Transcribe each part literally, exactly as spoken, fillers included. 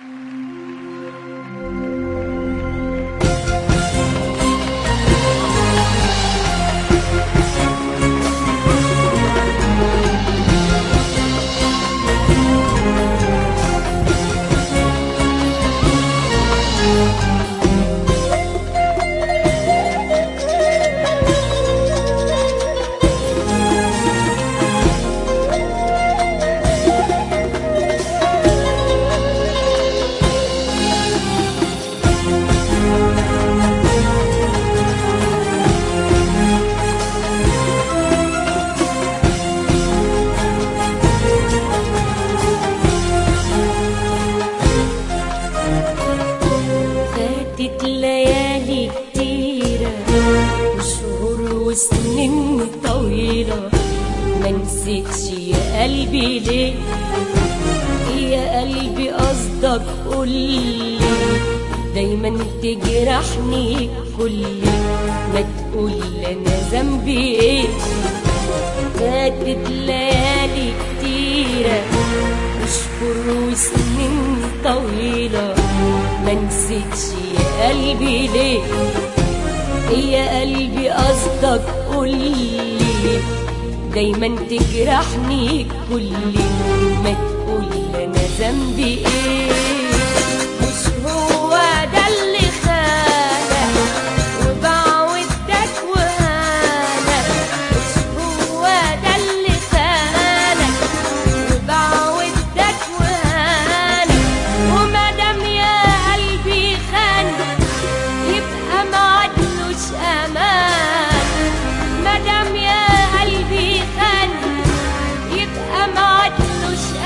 فاتت ليالي كتيرة وشهور وسنين طويلة، ما نسيتش يا قلبي ليه، يا قلبي قصدك قولي، دايما تجرحني كلي، ما تقول انا ذنبي ايه. فاتت ليالي كتيرة وشهور وسنين طويلة، ما نسيتش يا قلبي ليه، يا قلبي قصدك قولي، دايما تجرحني كلي، ما تقول انا ذنبي ايه. مش هو ده اللي خانك وبعودك وهانك، مش هو ده اللي خانك وبعودك وهانك، ومادام يا قلبي خانك يبقى معدلوش امان، مادام يا قلبي خانك يبقى معدلوش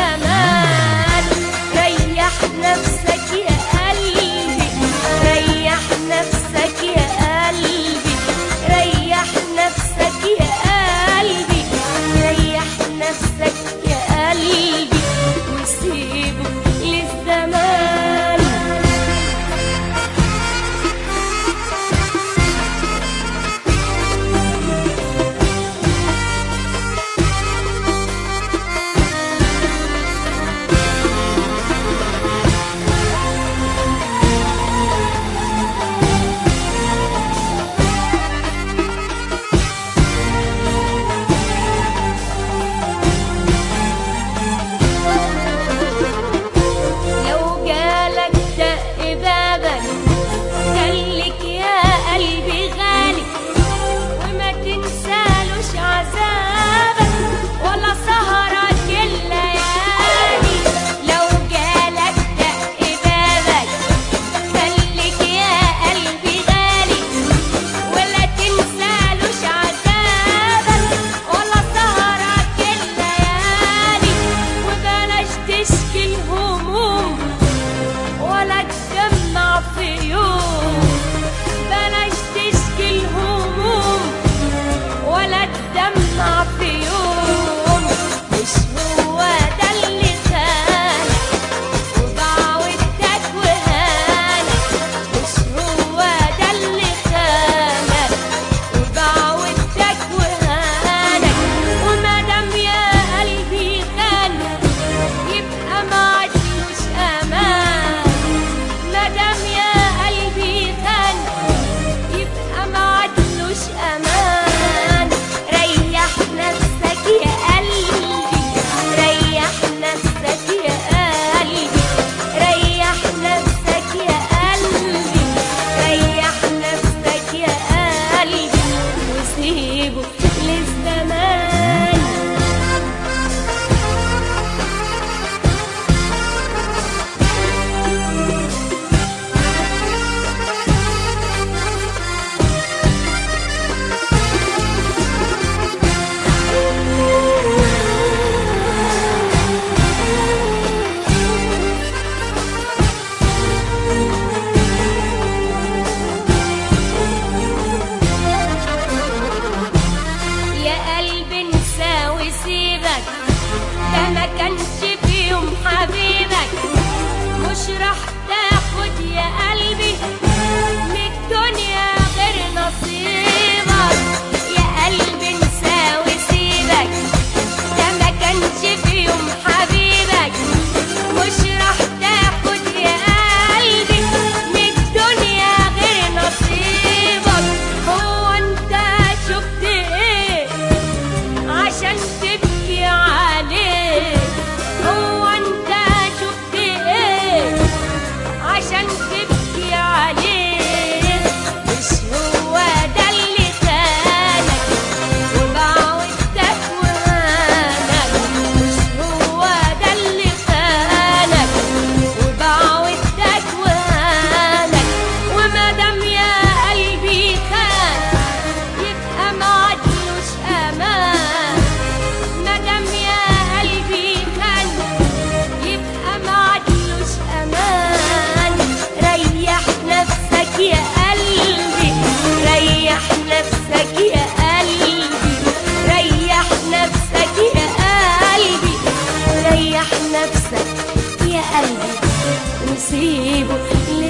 نفسك يا قلبي وسيبه